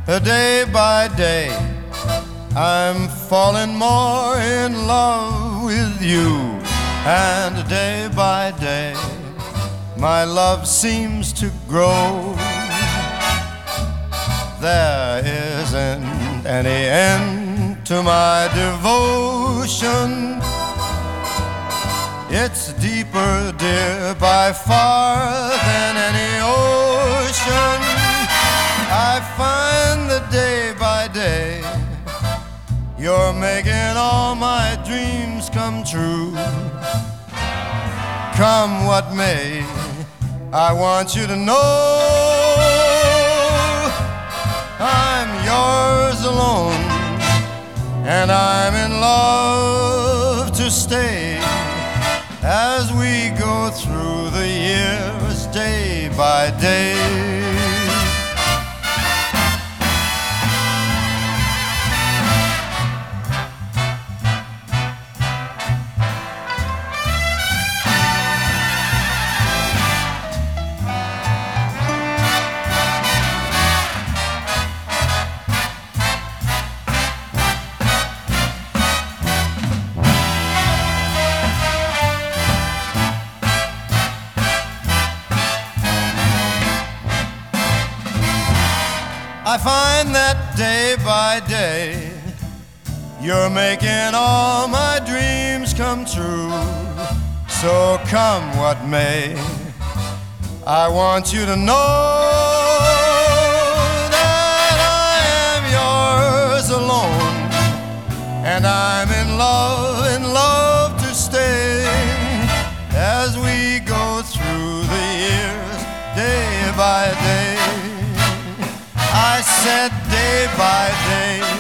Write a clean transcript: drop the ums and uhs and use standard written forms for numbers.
Day by day, I'm falling more in love with you. And day by day, my love seems to grow. There isn't any end to my devotion. It's deeper, dear, by far than any ocean. I find that day by day you're making all my dreams come true. Come what may, I want you to know I'm yours alone, and I'm in love to stay as we go through the years day by day. I find that day by day you're making all my dreams come true. So come what may, I want you to know that I am yours alone, and I'm in love to stay as we go through the years day by day. I said day by day